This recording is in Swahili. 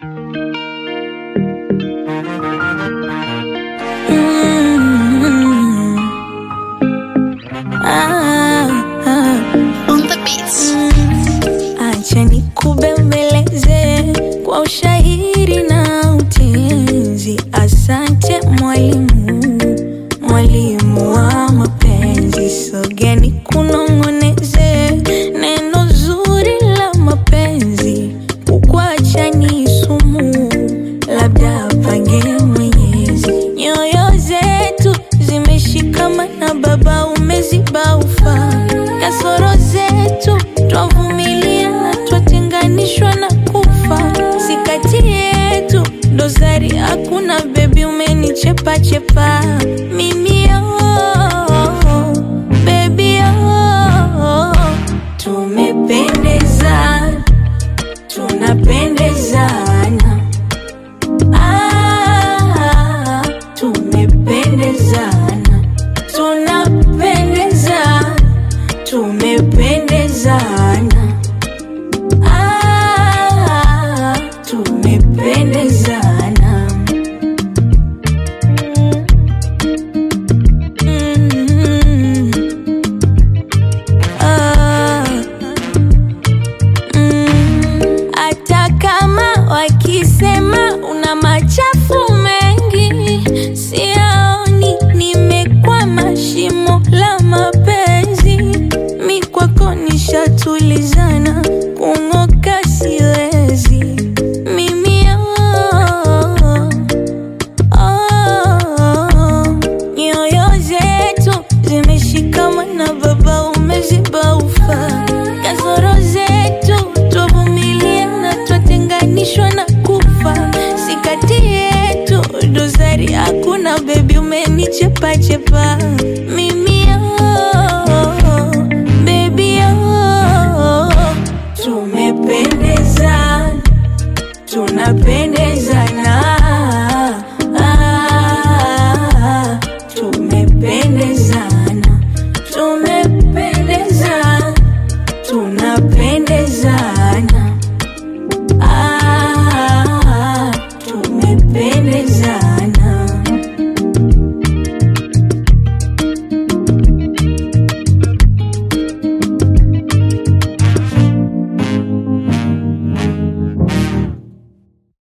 On the beats. Acha nikubembeleze kwa ushahiri na utenzi. Asante mwalimu, mwalimu wa mapenzi. Sogea nikunong'oneze neno zuri la mapenzi. Kukuacha ni sumu, labda apange Mwenyezi. Nyoyo zetu zimeshikamana, Baba umeziba ufa. Kasoro zetu twavumilia na twatenganishwa na kufa. Sikati yetu dosari hakuna, baby umenichepa chepa. Mimi baby tumependezana, tunapendezana. Tumependezana, tunapendezana, tumependezana. Tumependezana. Hata kama wakisema una machafu mengi, siaoni nimekwama shimo la mapenzi. Mi kwako nishatulizana, kung'oka siwezi. Mimi nyoyo zetu zimeshikamana, Baba umeziba ufa. Kasoro zetu twavumilia na twatenganishwa na kufa. Sikati yetu dosari hakuna, baby umenichepa chepa. Mimi baby tumependezana, tunapendezana.